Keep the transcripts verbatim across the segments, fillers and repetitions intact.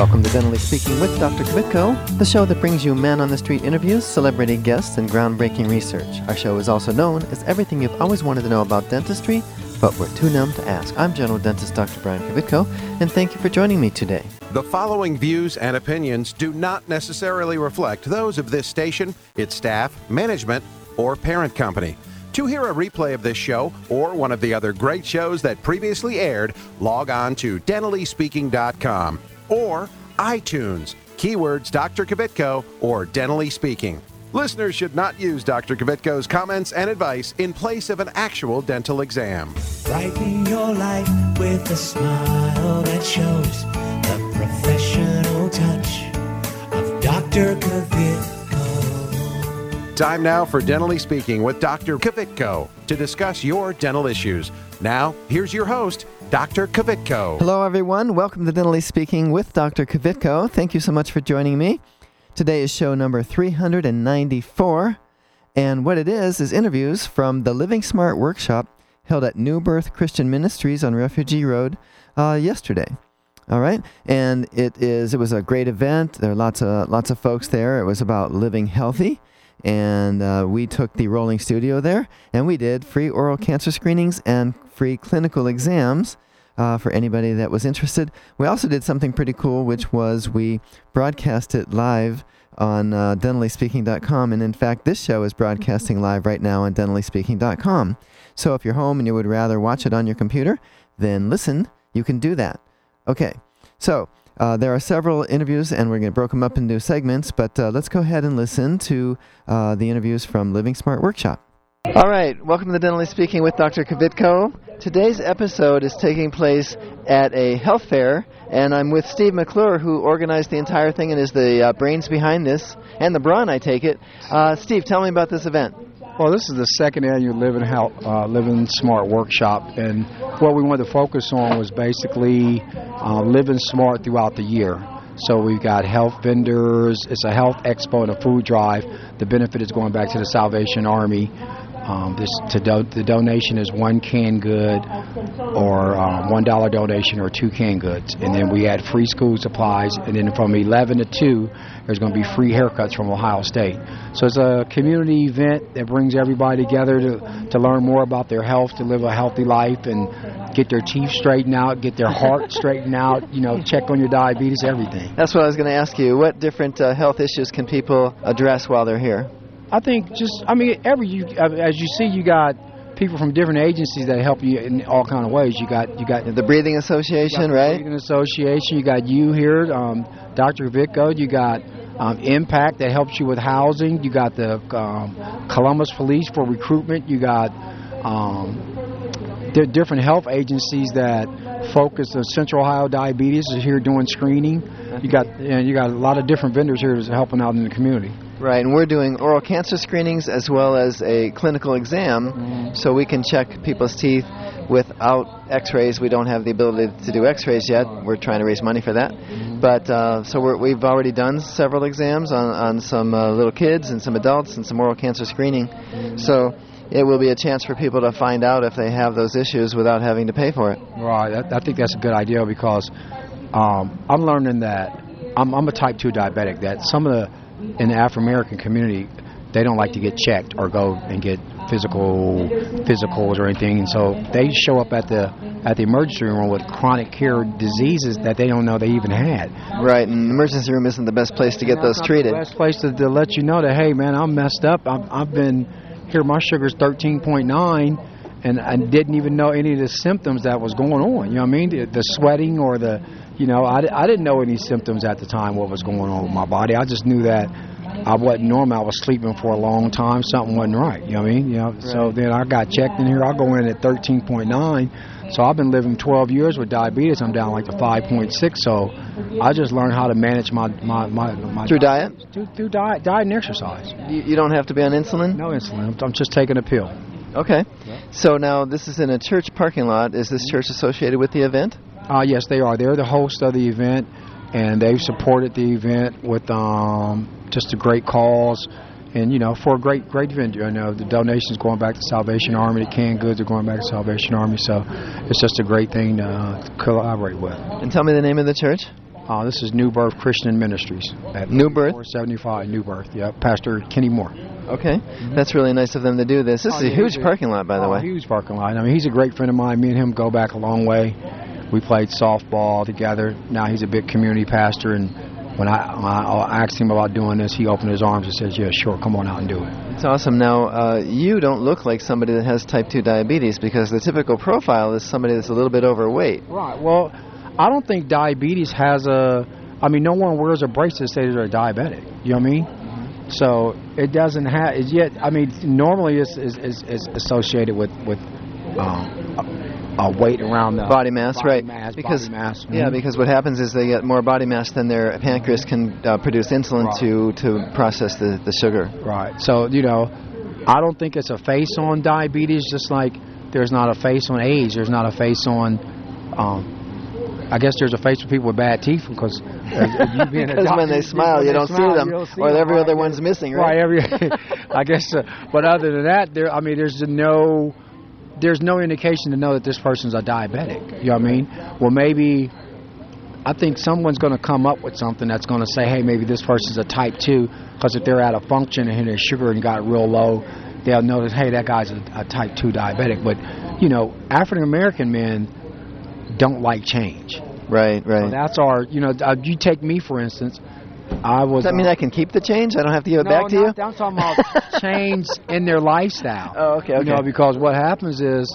Welcome to Dentally Speaking with Doctor Kvitko, the show that brings you man-on-the-street interviews, celebrity guests, and groundbreaking research. Our show is also known as everything you've always wanted to know about dentistry, but we're too numb to ask. I'm general dentist Doctor Brian Kvitko, and thank you for joining me today. The following views and opinions do not necessarily reflect those of this station, its staff, management, or parent company. To hear a replay of this show or one of the other great shows that previously aired, log on to dentally speaking dot com or iTunes, keywords Doctor Kvitko or Dentally Speaking. Listeners should not use Doctor Kvitko's comments and advice in place of an actual dental exam. Brighten your life with a smile that shows the professional touch of Doctor Kvitko. Time now for Dentally Speaking with Doctor Kvitko to discuss your dental issues. Now, here's your host, Doctor Kvitko. Hello, everyone. Welcome to Dentally Speaking with Doctor Kvitko. Thank you so much for joining me. Today is show number three hundred ninety-four, and what it is is interviews from the Living Smart workshop held at New Birth Christian Ministries on Refugee Road uh, yesterday. All right, and it is it was a great event. There are lots of lots of folks there. It was about living healthy. And uh, we took the rolling studio there, and we did free oral cancer screenings and free clinical exams uh, for anybody that was interested. We also did something pretty cool, which was we broadcast it live on uh, dentally speaking dot com. And in fact, this show is broadcasting live right now on dentally speaking dot com. So if you're home and you would rather watch it on your computer, then listen, you can do that. Okay, so... Uh, there are several interviews, and we're going to break them up into segments, but uh, let's go ahead and listen to uh, the interviews from Living Smart Workshop. All right, welcome to Dentally Speaking with Doctor Kvitko. Today's episode is taking place at a health fair, and I'm with Steve McClure, who organized the entire thing and is the uh, brains behind this, and the brawn, I take it. Uh, Steve, tell me about this event. Well, this is the second annual Living Health, uh, Living Smart workshop, and what we wanted to focus on was basically uh, living smart throughout the year. So we've got health vendors, it's a health expo and a food drive. The benefit is going back to the Salvation Army. Um, this to do, the donation is one canned good or um, one dollar donation or two canned goods. And then we had free school supplies, and then from eleven to two, there's going to be free haircuts from Ohio State. So it's a community event that brings everybody together to, to learn more about their health, to live a healthy life, and get their teeth straightened out, get their heart straightened out, you know, check on your diabetes, everything. That's what I was going to ask you. What different uh, health issues can people address while they're here? I think just, I mean, every you, as you see, you got people from different agencies that help you in all kind of ways. You got you got the Breathing Association, the right? Breathing Association. You got you here, um, Doctor Kvitko. You got um, Impact that helps you with housing. You got the um, Columbus Police for recruitment. You got um, the different health agencies that focus on Central Ohio Diabetes is here doing screening. You got and you got a lot of different vendors here that's helping out in the community. Right, and we're doing oral cancer screenings as well as a clinical exam, mm-hmm. so we can check people's teeth without x-rays. We don't have the ability to do x-rays yet. We're trying to raise money for that. Mm-hmm. But uh, so we're, we've already done several exams on, on some uh, little kids and some adults and some oral cancer screening. Mm-hmm. So it will be a chance for people to find out if they have those issues without having to pay for it. Right, I, I think that's a good idea because um, I'm learning that I'm, I'm a type two diabetic, that some of the in the Afro-American community, they don't like to get checked or go and get physical physicals or anything, and so they show up at the at the emergency room with chronic care diseases that they don't know they even had. Right, and the emergency room isn't the best place to get yeah, those treated. The best place to, to let you know that, hey, man, I'm messed up. I'm, I've been here. My sugar's thirteen point nine, and I didn't even know any of the symptoms that was going on. You know what I mean? The, the sweating or the You know, I, I didn't know any symptoms at the time what was going on with my body. I just knew that I wasn't normal. I was sleeping for a long time. Something wasn't right. You know what I mean? You know, right. So then I got checked in here. I go in at thirteen point nine. So I've been living twelve years with diabetes. I'm down like to five point six. So I just learned how to manage my my my, my through diet. Through, through diet, diet and exercise. You, you don't have to be on insulin. No insulin. I'm just taking a pill. Okay. Yeah. So now this is in a church parking lot. Is this church associated with the event? Uh, yes, they are. They're the host of the event, and they've supported the event with um, just a great cause, and, you know, for a great, great event. You know, the donations going back to Salvation Army, the canned goods are going back to Salvation Army, so it's just a great thing to, uh, to collaborate with. And tell me the name of the church. Uh, this is New Birth Christian Ministries. At New Birth? four seventy-five New Birth, yeah. Pastor Kenny Moore. Okay. Mm-hmm. That's really nice of them to do this. This oh, is a yeah, huge a, parking lot, by the oh, way. huge parking lot. I mean, he's a great friend of mine. Me and him go back a long way. We played softball together. Now he's a big community pastor, and when I, when I asked him about doing this, he opened his arms and says, yeah, sure, come on out and do it. It's awesome. Now, uh, you don't look like somebody that has type two diabetes, because the typical profile is somebody that's a little bit overweight. Right. Well, I don't think diabetes has a... I mean, no one wears a bracelet to say they're diabetic. You know what I mean? Mm-hmm. So it doesn't have... It yet. I mean, normally it's, is is is associated with, with um, a, a weight around the... Body mass, body right. Mass, because, body mass. Mm-hmm. Yeah, because what happens is they get more body mass than their pancreas can uh, produce insulin right. to, to process the, the sugar. Right. So, you know, I don't think it's a face on diabetes, just like there's not a face on AIDS. There's not a face on... Um, I guess there's a face for people with bad teeth, because you being because when they smile, you, you don't, smile, see them, don't see or them, every right? other one's missing, right? Right. Every, I guess. Uh, but other than that, there. I mean, there's no, there's no indication to know that this person's a diabetic. You know what I mean? Well, maybe, I think someone's going to come up with something that's going to say, hey, maybe this person's a type two, because if they're out of function and their sugar and got real low, they'll notice, hey, that guy's a, a type two diabetic. But you know, African American men don't like change. Right, right. So that's our, you know, uh, you take me, for instance. I was. Does that mean uh, I can keep the change? I don't have to give it no, back to not, you? I'm talking about change in their lifestyle. Oh, okay, okay. You know, because what happens is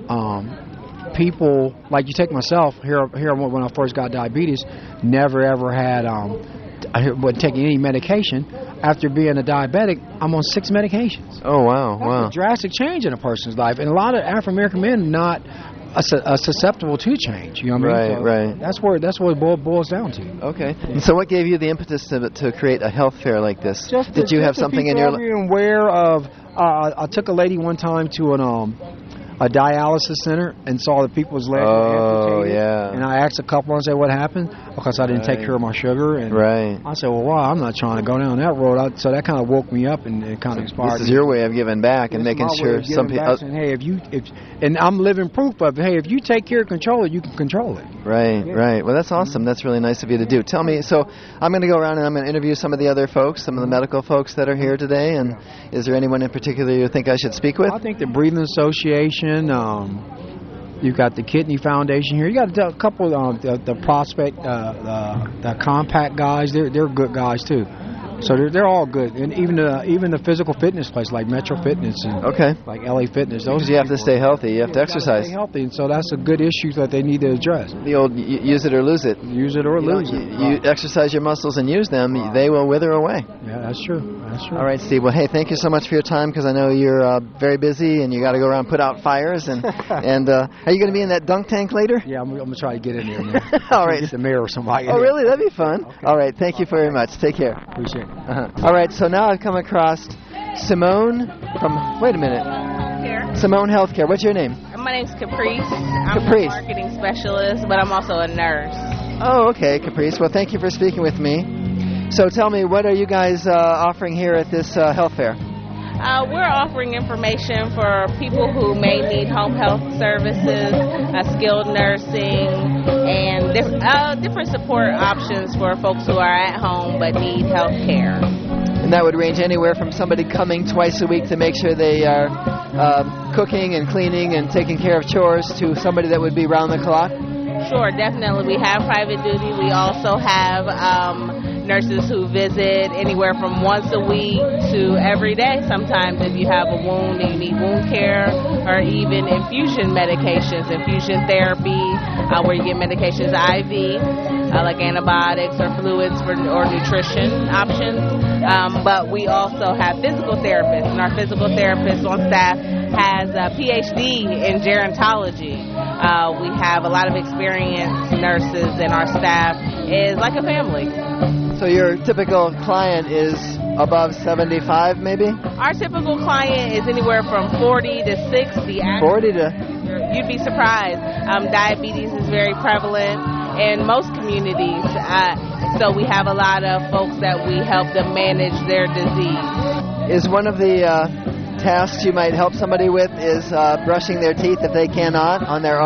um, people, like you take myself, here, here when I first got diabetes, never ever had, um, I wasn't taking any medication. After being a diabetic, I'm on six medications. Oh, wow, that's wow. a drastic change in a person's life. And a lot of African American men not uh, susceptible to change. You know what I mean? Right, so right. That's where that's what it boils down to. Okay. And so, what gave you the impetus to to create a health fair like this? Just Did to, you just have something in your life? Aware of? Uh, I took a lady one time to an um. a dialysis center and saw the people's legs oh, amputated. Yeah. And I asked a couple and said, what happened? Because I didn't right. take care of my sugar. And right. I said, well, wow, I'm not trying to go down that road. I, so that kind of woke me up and it kind of inspired me. This is your way of giving back and this making sure some people... Uh, hey, if you, if, and I'm living proof of, hey, if you take care and control it, you can control it. Right, yeah. right. Well, that's awesome. Mm-hmm. That's really nice of you to do. Tell me, so I'm going to go around and I'm going to interview some of the other folks, some of the medical folks that are here today. And yeah. Is there anyone in particular you think I should speak with? I think the Breathing Association... Um, You've got the Kidney Foundation here. You got a couple of uh, the, the Prospect, uh, the, the Compact guys. They're they're good guys too. So they're they're all good, and even the even the physical fitness place like Metro Fitness and okay. like L A Fitness. Those because you have to stay healthy. You have yeah, to exercise. Stay healthy, and so that's a good issue that they need to address. The old y- use it or lose it. Use it or you lose know, it. You, right. you exercise your muscles and use them, right. They will wither away. Yeah, that's true. That's true. All right, Steve. Well, hey, thank you so much for your time, because I know you're uh, very busy and you got to go around and put out fires. And and uh, are you going to be in that dunk tank later? Yeah, I'm, I'm going to try to get in there. Man. All right. Get the mayor or somebody. Oh, really? That'd be fun. Okay. All right. Thank you very much. Take care. Appreciate it. Uh-huh. All right. So now I've come across Simone from. Wait a minute. Here. Simone Healthcare. What's your name? My name's Caprice. I'm Caprice. a marketing specialist, but I'm also a nurse. Oh, okay, Caprice. Well, thank you for speaking with me. So tell me, what are you guys uh, offering here at this uh, health fair? Uh, we're offering information for people who may need home health services, uh, skilled nursing, and diff- uh, different support options for folks who are at home but need health care. And that would range anywhere from somebody coming twice a week to make sure they are uh, cooking and cleaning and taking care of chores to somebody that would be round the clock? Sure, definitely. We have private duty. We also have um, nurses who visit anywhere from once a week to every day. Sometimes if you have a wound and you need wound care, or even infusion medications, infusion therapy, uh, where you get medications I V, uh, like antibiotics or fluids for, or nutrition options. Um, but we also have physical therapists, and our physical therapist on staff has a P H D in gerontology. Uh, we have a lot of experienced nurses, and our staff is like a family. So your typical client is above seventy-five, maybe? Our typical client is anywhere from forty to sixty. forty to... You'd be surprised. Um, diabetes is very prevalent in most communities, uh, so we have a lot of folks that we help them manage their disease. Is one of the uh, tasks you might help somebody with is uh, brushing their teeth if they cannot on their own?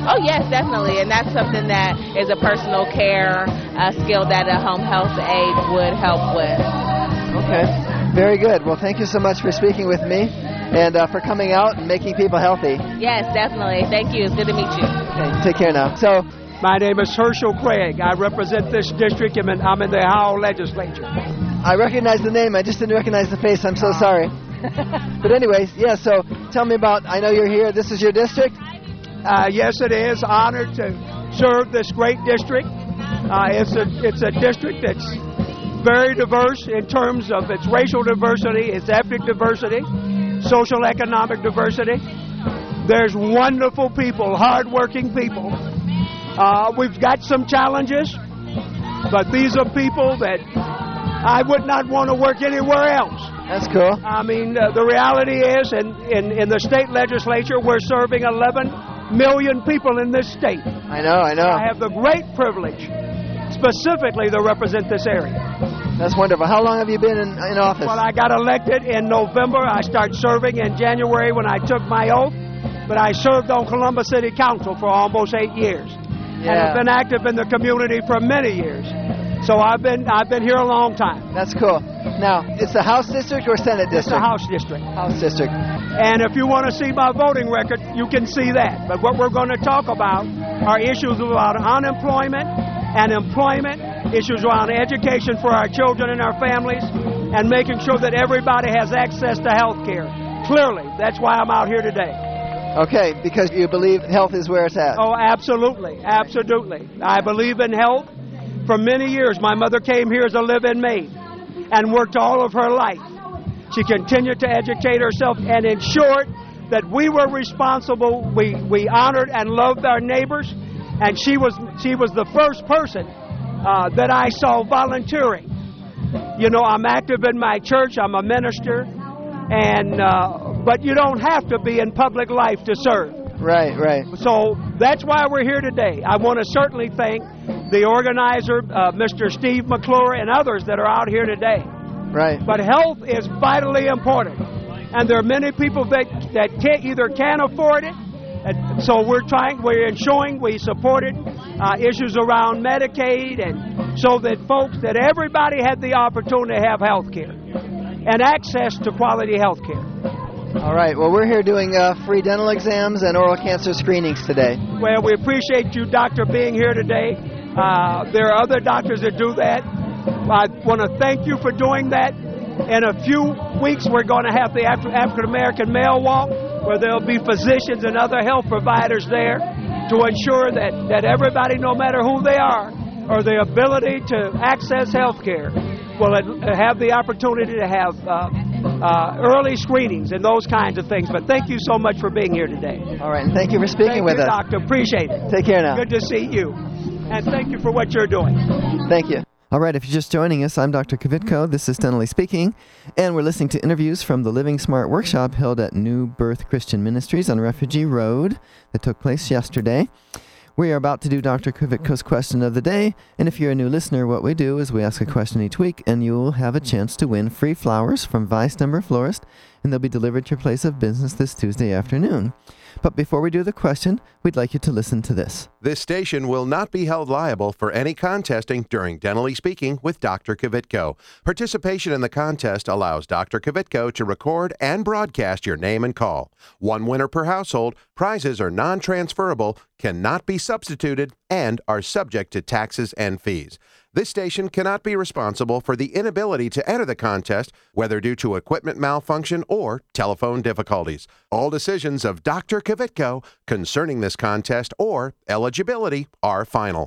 Oh, yes, definitely. And that's something that is a personal care uh, skill that a home health aide would help with. Okay. Very good. Well, thank you so much for speaking with me and uh, for coming out and making people healthy. Yes, definitely. Thank you. It's good to meet you. Okay, take care now. So, my name is Herschel Craig. I represent this district. I'm in, I'm in the Ohio legislature. I recognize the name. I just didn't recognize the face. I'm so sorry. But anyways, yeah, so tell me about, I know you're here. This is your district? Uh, yes, it is. Honored to serve this great district. Uh, it's a it's a district that's very diverse in terms of its racial diversity, its ethnic diversity, social economic diversity. There's wonderful people, hardworking people. Uh, we've got some challenges, but these are people that I would not want to work anywhere else. That's cool. I mean, uh, the reality is, in, in, in the state legislature, we're serving eleven million people in this state. I know, I know. I have the great privilege, specifically, to represent this area. That's wonderful. How long have you been in, in office? Well, I got elected in November. I started serving in January when I took my oath, but I served on Columbus City Council for almost eight years. Yeah. And I've been active in the community for many years. So I've been I've been here a long time. That's cool. Now, it's the House District or Senate District? It's the House District. House District. And if you want to see my voting record, you can see that. But what we're going to talk about are issues about unemployment and employment, issues around education for our children and our families, and making sure that everybody has access to health care. Clearly, that's why I'm out here today. Okay, because you believe health is where it's at. Oh, absolutely, absolutely. I believe in health. For many years, my mother came here as a live-in maid and worked all of her life. She continued to educate herself and ensured that we were responsible. We we honored and loved our neighbors, and she was she was the first person uh, that I saw volunteering. You know, I'm active in my church. I'm a minister, and uh, but you don't have to be in public life to serve. Right, right. So that's why we're here today. I want to certainly thank the organizer, uh, Mister Steve McClure, and others that are out here today. Right. But health is vitally important, and there are many people that that can't, either can't afford it, and so we're trying, we're ensuring we supported uh, issues around Medicaid, and so that folks, that everybody had the opportunity to have health care and access to quality health care. All right. Well, we're here doing uh, free dental exams and oral cancer screenings today. Well, we appreciate you, doctor, being here today. Uh, there are other doctors that do that. I want to thank you for doing that. In a few weeks, we're going to have the Af- African American Male Walk, where there'll be physicians and other health providers there to ensure that, that everybody, no matter who they are, or the ability to access health care, will have the opportunity to have uh, uh, early screenings and those kinds of things. But thank you so much for being here today. All right, and thank you for speaking thank with you, us. Doctor. Appreciate it. Take care now. Good to see you. And thank you for what you're doing. Thank you. All right, if you're just joining us, I'm Doctor Kvitko. This is Dentally Speaking, and we're listening to interviews from the Living Smart workshop held at New Birth Christian Ministries on Refugee Road that took place yesterday. We are about to do Doctor Kvitko's question of the day, and if you're a new listener, what we do is we ask a question each week, and you'll have a chance to win free flowers from Vice Timber Florist, and they'll be delivered to your place of business this Tuesday afternoon. But before we do the question, we'd like you to listen to this. This station will not be held liable for any contesting during Dentally Speaking with Doctor Kvitko. Participation in the contest allows Doctor Kvitko to record and broadcast your name and call. One winner per household, prizes are non-transferable, cannot be substituted, and are subject to taxes and fees. This station cannot be responsible for the inability to enter the contest, whether due to equipment malfunction or telephone difficulties. All decisions of Doctor Kvitko concerning this contest or eligibility are final.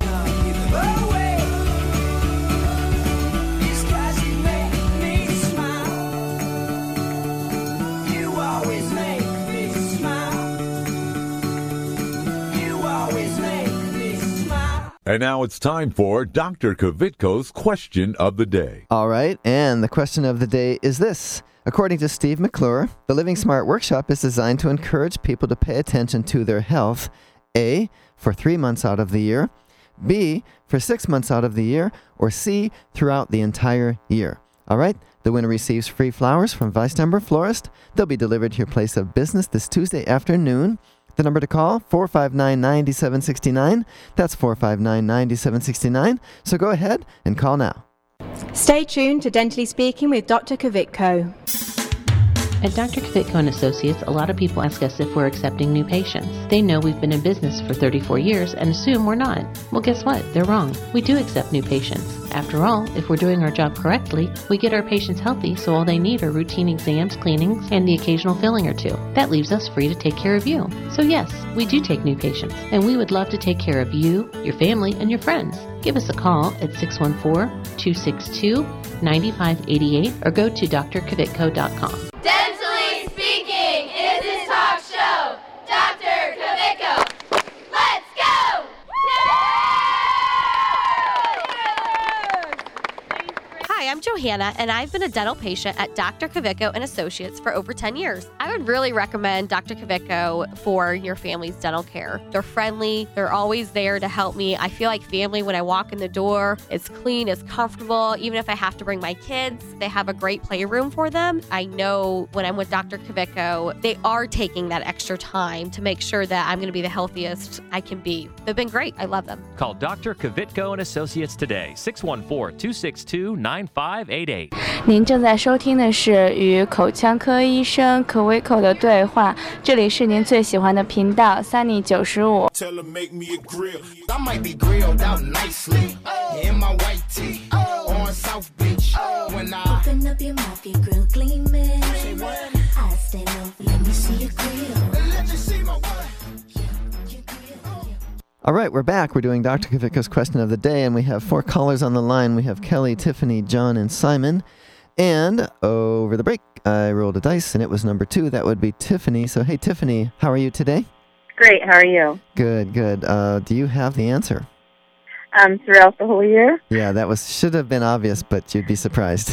And now it's time for Doctor Kvitko's question of the day. All right, and the question of the day is this. According to Steve McClure, the Living Smart workshop is designed to encourage people to pay attention to their health, A, for three months out of the year, B, for six months out of the year, or C, throughout the entire year. All right, the winner receives free flowers from Vice Timber Florist. They'll be delivered to your place of business this Tuesday afternoon. The number to call, four five nine, nine seven six nine. That's four five nine, nine seven six nine. So go ahead and call now. Stay tuned to Dentally Speaking with Doctor Kvitko. At Doctor Kvitko and Associates, a lot of people ask us if we're accepting new patients. They know we've been in business for thirty-four years and assume we're not. Well, guess what? They're wrong. We do accept new patients. After all, if we're doing our job correctly, we get our patients healthy, so all they need are routine exams, cleanings, and the occasional filling or two. That leaves us free to take care of you. So yes, we do take new patients, and we would love to take care of you, your family, and your friends. Give us a call at six one four, two six two, nine five eight eight or go to d r kvitko dot com. Dentally Speaking is his talk show. Doctor Kvitko. Let's go! Hi, I'm Johanna, and I've been a dental patient at Doctor Kvitko and Associates for over ten years. I would really recommend Doctor Kvitko for your family's dental care. They're friendly. They're always there to help me. I feel like family when I walk in the door. It's clean, it's comfortable. Even if I have to bring my kids, they have a great playroom for them. I know when I'm with Doctor Kvitko, they are taking that extra time to make sure that I'm going to be the healthiest I can be. They've been great. I love them. Call Doctor Kvitko and Associates today, six one four, two six two, nine five eight eight. 您正在收听的是与口腔科医生 Kvitko 的对话，这里是您最喜欢的频道 Sunny 九十五。 All right, we're back. We're doing Doctor Kvitko's question of the day, and we have four callers on the line. We have Kelly, Tiffany, John, and Simon. And over the break, I rolled a dice, and it was number two. That would be Tiffany. So, hey, Tiffany, how are you today? Great. How are you? Good, good. Uh, do you have the answer? Um, throughout the whole year? Yeah, that was should have been obvious, but you'd be surprised.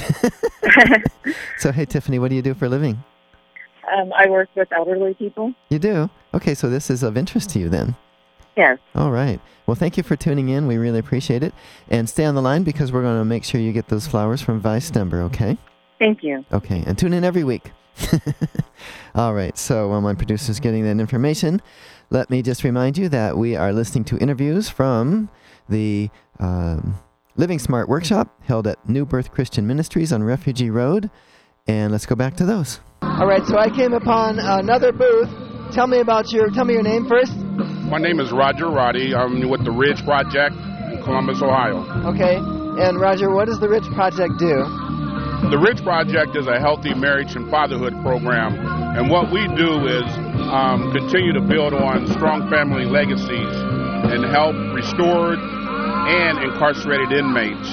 So, hey, Tiffany, what do you do for a living? Um, I work with elderly people. You do? Okay, so this is of interest to you then. Yes. All right. Well, thank you for tuning in. We really appreciate it. And stay on the line because we're going to make sure you get those flowers from Vice Denver, okay? Thank you. Okay, and tune in every week. All right, so while my producer's getting that information, let me just remind you that we are listening to interviews from the um, Living Smart Workshop held at New Birth Christian Ministries on Refugee Road. And let's go back to those. All right, so I came upon another booth. Tell me about your, tell me your name first. My name is Roger Roddy. I'm with the Ridge Project in Columbus, Ohio. Okay. And Roger, what does the Ridge Project do? The Ridge Project is a healthy marriage and fatherhood program. And what we do is um, continue to build on strong family legacies and help restored and incarcerated inmates.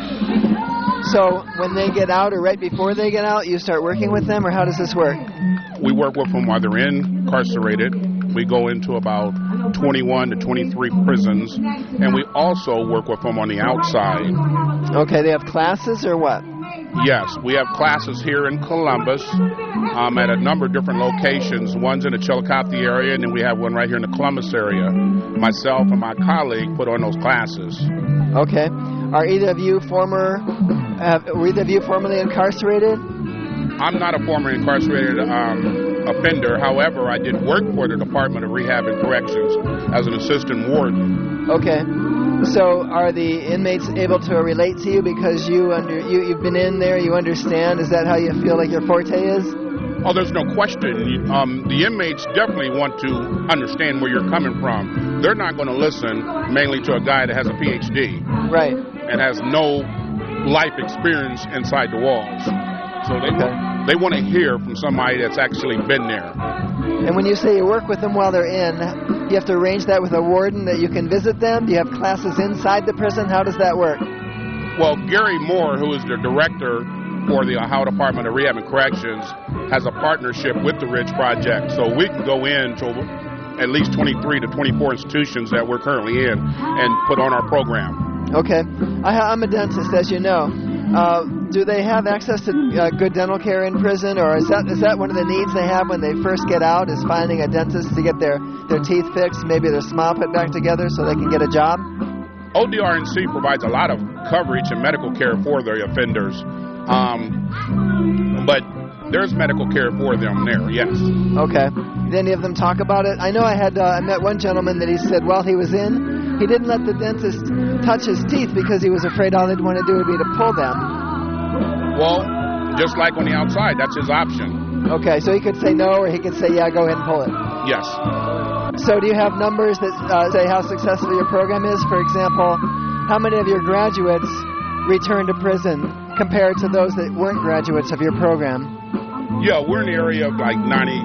So when they get out or right before they get out, you start working with them, or how does this work? We work with them while they're incarcerated. We go into about twenty-one to twenty-three prisons, and we also work with them on the outside. Okay, they have classes or what? Yes, we have classes here in Columbus um, at a number of different locations. One's in the Chillicothe area, and then we have one right here in the Columbus area. Myself and my colleague put on those classes. Okay. Are either of you former, uh, were either of you formerly incarcerated? I'm not a former incarcerated um, offender. However, I did work for the Department of Rehab and Corrections as an assistant warden. Okay. So are the inmates able to relate to you because you under you, you've been in there, you understand? Is that how you feel like your forte is? Oh, there's no question. Um, the inmates definitely want to understand where you're coming from. They're not going to listen mainly to a guy that has a P H D. Right. And has no life experience inside the walls. So they, okay. they want to hear from somebody that's actually been there. And when you say you work with them while they're in, you have to arrange that with a warden that you can visit them? Do you have classes inside the prison? How does that work? Well, Gary Moore, who is the director for the Ohio Department of Rehab and Corrections, has a partnership with the Ridge Project. So we can go into at least twenty-three to twenty-four institutions that we're currently in and put on our program. Okay. I, I'm a dentist, as you know. Uh, do they have access to uh, good dental care in prison, or is that is that one of the needs they have when they first get out, is finding a dentist to get their, their teeth fixed, maybe their smile put back together so they can get a job? O D R N C provides a lot of coverage and medical care for the offenders, um, but there's medical care for them there, yes. Okay. Did any of them talk about it? I know I had uh, I met one gentleman that he said while he was in, he didn't let the dentist touch his teeth because he was afraid all they'd want to do would be to pull them. Well, just like on the outside, that's his option. Okay, so he could say no or he could say, yeah, go ahead and pull it. Yes. So do you have numbers that uh, say how successful your program is? For example, how many of your graduates return to prison compared to those that weren't graduates of your program? Yeah, we're in the area of like ninety,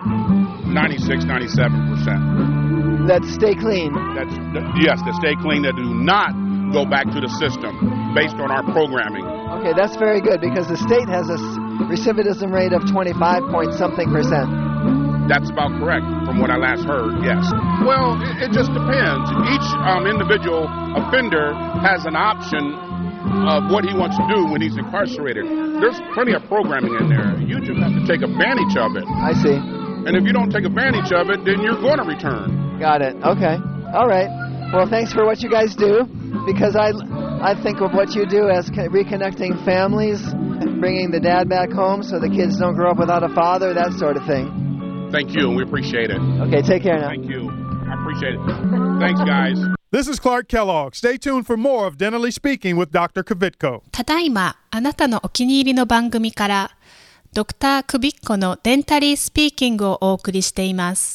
ninety-six, ninety-seven percent. That stay clean? That's, yes, that stay clean, that do not go back to the system based on our programming. Okay, that's very good because the state has a recidivism rate of twenty-five point something percent. That's about correct from what I last heard, yes. Well, it, it just depends. Each um, individual offender has an option of what he wants to do when he's incarcerated. There's plenty of programming in there. You just have to take advantage of it. I see. And if you don't take advantage of it, then you're going to return. Got it. Okay. All right. Well, thanks for what you guys do, because I, I think of what you do as reconnecting families, bringing the dad back home so the kids don't grow up without a father, that sort of thing. Thank you, and we appreciate it. Okay, take care now. Thank you. I appreciate it. Thanks, guys. This is Clark Kellogg. Stay tuned for more of Dentally Speaking with Doctor Kvitko. ただいまあなたのお気に入りの番組からドクタークビッコのデンタリースピーキングをお送りしています。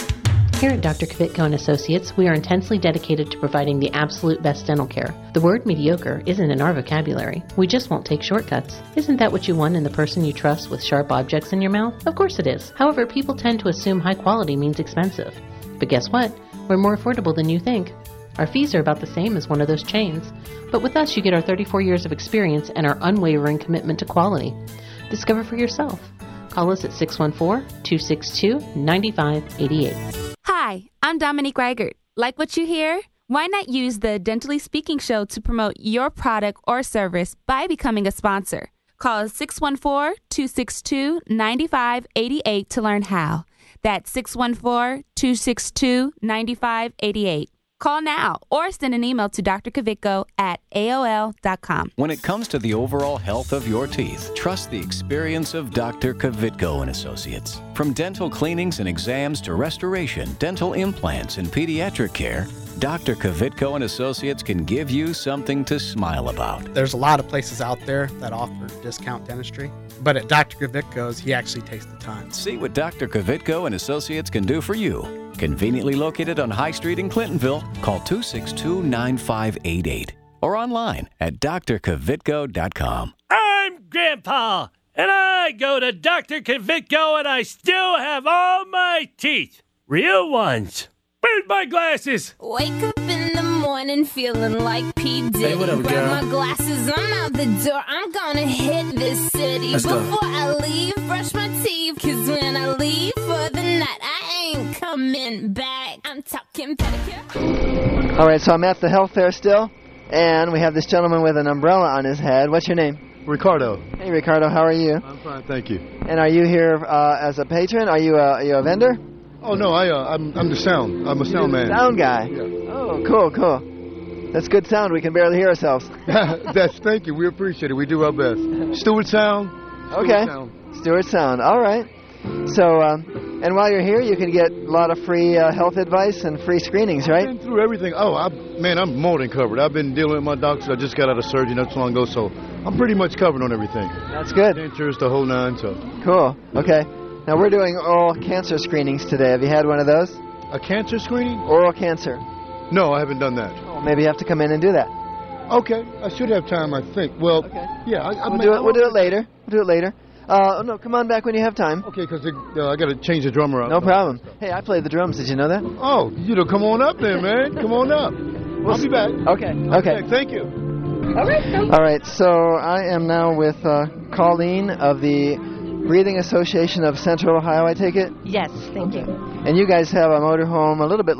Here at Doctor Kvitko and Associates, we are intensely dedicated to providing the absolute best dental care. The word mediocre isn't in our vocabulary. We just won't take shortcuts. Isn't that what you want in the person you trust with sharp objects in your mouth? Of course it is. However, people tend to assume high quality means expensive. But guess what? We're more affordable than you think. Our fees are about the same as one of those chains. But with us, you get our thirty-four years of experience and our unwavering commitment to quality. Discover for yourself. Call us at six one four, two six two, nine five eight eight. Hi, I'm Dominique Reichert. Like what you hear? Why not use the Dentally Speaking show to promote your product or service by becoming a sponsor? Call six one four, two six two, nine five eight eight to learn how. That's six one four, two six two, nine five eight eight. Call now or send an email to D R Kvitko at A O L dot com. When it comes to the overall health of your teeth, trust the experience of Doctor Kvitko and Associates. From dental cleanings and exams to restoration, dental implants, and pediatric care, Doctor Kvitko and Associates can give you something to smile about. There's a lot of places out there that offer discount dentistry, but at Doctor Kvitko's, he actually takes the time. See what Doctor Kvitko and Associates can do for you. Conveniently located on High Street in Clintonville, call two six two, nine five eight eight or online at D R Kvitko dot com. I'm Grandpa, and I go to Doctor Kvitko, and I still have all my teeth. Real ones. Where's my glasses? Wake up in the morning feeling like P. Diddy. Hey, what up, Grab girl? my glasses, I'm out the door. I'm gonna hit this city. Let's go. Before I leave, brush my teeth. Cause when I leave for the night, I ain't coming back. I'm talking pedicure. All right, so I'm at the health fair still, and we have this gentleman with an umbrella on his head. What's your name? Ricardo. Hey, Ricardo, how are you? I'm fine, thank you. And are you here uh, as a patron? Are you a, are you a vendor? Oh, no, I, uh, I'm, I'm the sound. I'm a sound man. Sound guy. Yeah. Oh, cool, cool. That's good sound. We can barely hear ourselves. That's, thank you. We appreciate it. We do our best. Stewart Sound. Stewart Okay. Sound. Stewart Sound. All right. So, um, and while you're here, you can get a lot of free uh, health advice and free screenings, right? I've been through everything. Oh, I, man, I'm more than covered. I've been dealing with my doctors. I just got out of surgery not too long ago, so I'm pretty much covered on everything. That's good. Dentures, the whole nine, so. Cool. Okay. Now, we're doing oral cancer screenings today. Have you had one of those? A cancer screening? Oral cancer. No, I haven't done that. Oh, maybe you have to come in and do that. Okay, I should have time, I think. Well, okay. yeah. I, I we'll, may, do it, we'll do it later. We'll do it later. Uh, no, come on back when you have time. Okay, because uh, I got to change the drummer out. No problem. Hey, I play the drums. Did you know that? Oh, you know, come on up then, man. Come on up. We'll I'll be back. Okay. Okay. Okay, thank you. All right. All right. So I am now with uh, Colleen of the Breathing Association of Central Ohio, I take it? Yes, thank you. And you guys have a motorhome a little bit like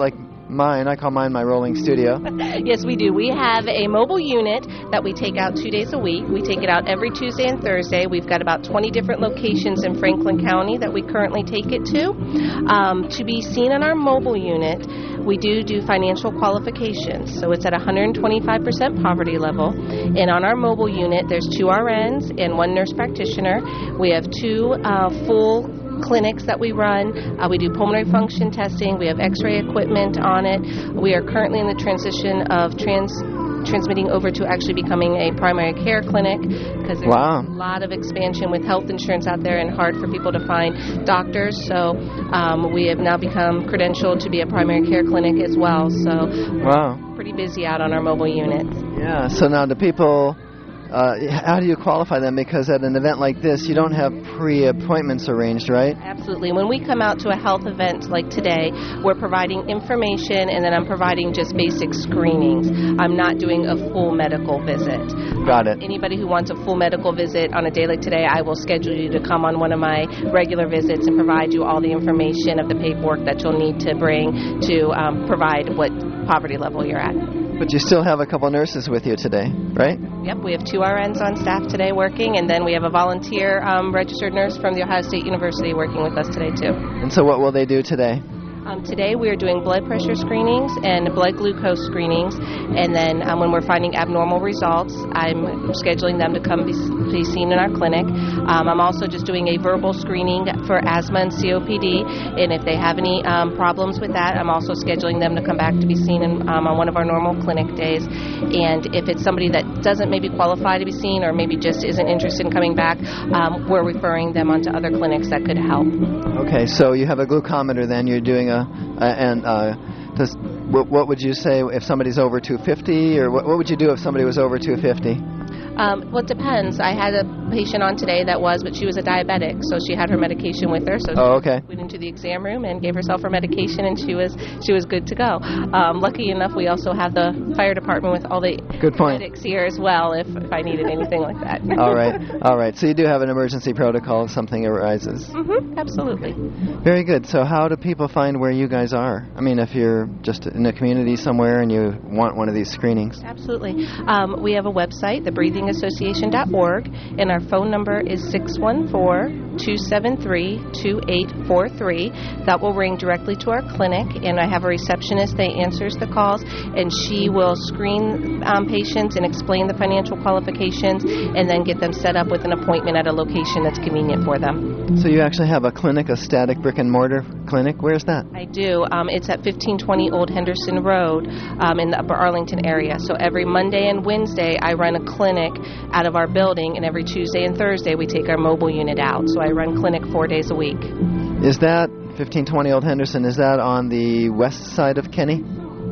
mine. I call mine my rolling studio. Yes, we do. We have a mobile unit that we take out two days a week. We take it out every Tuesday and Thursday. We've got about twenty different locations in Franklin County that we currently take it to. Um, to be seen on our mobile unit, we do do financial qualifications. So it's at one hundred twenty-five percent poverty level. And on our mobile unit, there's two R Ns and one nurse practitioner. We have two uh, full clinics that we run. Uh, we do pulmonary function testing. We have x-ray equipment on it. We are currently in the transition of trans transmitting over to actually becoming a primary care clinic because there's wow. a lot of expansion with health insurance out there and hard for people to find doctors. So um, we have now become credentialed to be a primary care clinic as well. So wow. we're pretty busy out on our mobile units. Yeah, so now the people... Uh, how do you qualify them? Because at an event like this, you don't have pre-appointments arranged, right? Absolutely. When we come out to a health event like today, we're providing information, and then I'm providing just basic screenings. I'm not doing a full medical visit. Got it. Anybody who wants a full medical visit on a day like today, I will schedule you to come on one of my regular visits and provide you all the information of the paperwork that you'll need to bring to um, provide what poverty level you're at. But you still have a couple nurses with you today, right? Yep, we have two R Ns on staff today working, and then we have a volunteer um, registered nurse from The Ohio State University working with us today, too. And so what will they do today? Um, today we are doing blood pressure screenings and blood glucose screenings, and then um, when we're finding abnormal results, I'm scheduling them to come be, be seen in our clinic. Um, I'm also just doing a verbal screening for asthma and C O P D, and if they have any um, problems with that, I'm also scheduling them to come back to be seen in, um, on one of our normal clinic days. And if it's somebody that doesn't maybe qualify to be seen or maybe just isn't interested in coming back, um, we're referring them on to other clinics that could help. Okay, so you have a glucometer then, you're doing a, a and uh, does, what, what would you say if somebody's over two fifty, or what, what would you do if somebody was over two fifty? Um, well, it depends. I had a patient on today that was, but she was a diabetic, so she had her medication with her. So oh, she okay. went into the exam room and gave herself her medication, and she was she was good to go. Um, lucky enough, we also have the fire department with all the good point. medics here as well if, if I needed anything like that. All right, all right. So you do have an emergency protocol if something arises. Mm-hmm, absolutely. Very good. So how do people find where you guys are? I mean, if you're just in a community somewhere and you want one of these screenings. Absolutely. Um, we have a website, the breathing association dot org, and our phone number is six one four, two seven three, two eight four three. That will ring directly to our clinic, and I have a receptionist that answers the calls, and she will screen um, patients and explain the financial qualifications and then get them set up with an appointment at a location that's convenient for them. So you actually have a clinic, a static brick and mortar clinic. Where's that? I do. Um, it's at fifteen twenty Old Henderson Road um, in the Upper Arlington area. So every Monday and Wednesday I run a clinic out of our building, and every Tuesday and Thursday we take our mobile unit out. So I run clinic four days a week. Is that fifteen twenty Old Henderson, is that on the west side of Kenny?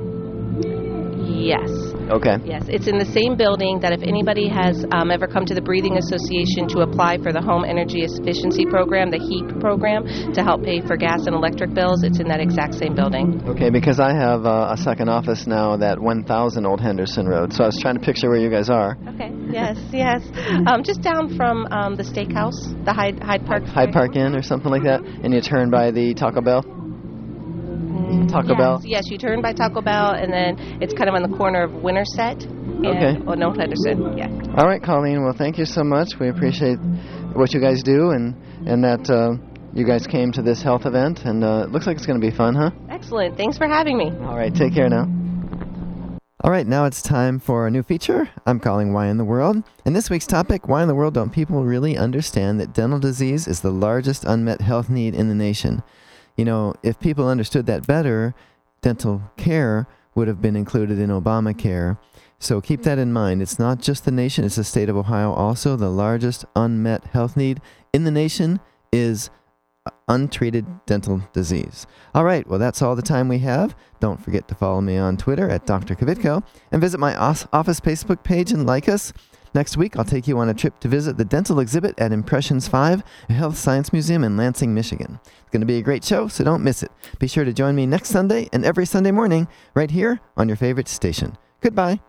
Yes. Okay. Yes, it's in the same building that if anybody has um, ever come to the Breathing Association to apply for the Home Energy Efficiency Program, the HEAP program, to help pay for gas and electric bills, it's in that exact same building. Okay, because I have uh, a second office now at one thousand Old Henderson Road, so I was trying to picture where you guys are. Okay, yes, yes. Um, just down from um, the steakhouse, the Hyde, Hyde Park. Hyde Park Inn or something like that, and you turn by the Taco Bell? Taco yes, Bell? Yes, you turn by Taco Bell, and then it's kind of on the corner of Winterset and okay. oh, no, Henderson, yeah. All right, Colleen, well, thank you so much. We appreciate what you guys do, and, and that uh, you guys came to this health event, and uh, it looks like it's going to be fun, huh? Excellent. Thanks for having me. All right, take care now. All right, now it's time for a new feature I'm calling Why in the World. And this week's topic, why in the world don't people really understand that dental disease is the largest unmet health need in the nation? You know, if people understood that better, dental care would have been included in Obamacare. So keep that in mind. It's not just the nation, it's the state of Ohio. Also, the largest unmet health need in the nation is untreated dental disease. All right, well, that's all the time we have. Don't forget to follow me on Twitter at Doctor Kvitko and visit my office Facebook page and like us. Next week, I'll take you on a trip to visit the dental exhibit at Impressions five, a health science museum in Lansing, Michigan. It's going to be a great show, so don't miss it. Be sure to join me next Sunday and every Sunday morning right here on your favorite station. Goodbye.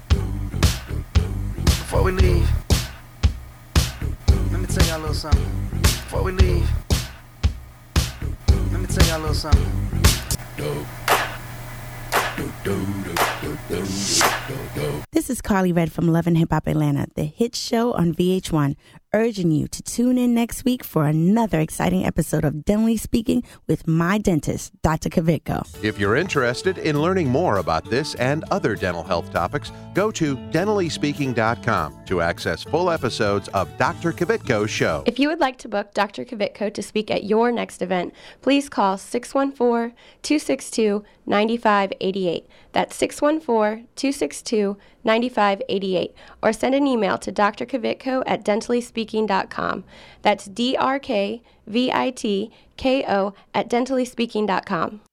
Before we leave, let me tell y'all a little something. Before we leave, let me tell y'all a little something. Dope. This is Carly Red from Love and Hip Hop Atlanta, the hit show on V H one, urging you to tune in next week for another exciting episode of Dentally Speaking with my dentist, Doctor Kvitko. If you're interested in learning more about this and other dental health topics, go to dentally speaking dot com to access full episodes of Doctor Kvitko's show. If you would like to book Doctor Kvitko to speak at your next event, please call six one four, two six two, nine five eight eight. That's six one four, two six two, nine five eight eight. Or send an email to d r kvitko at dentally speaking dot com. That's D R K V I T K O at dentally speaking dot com.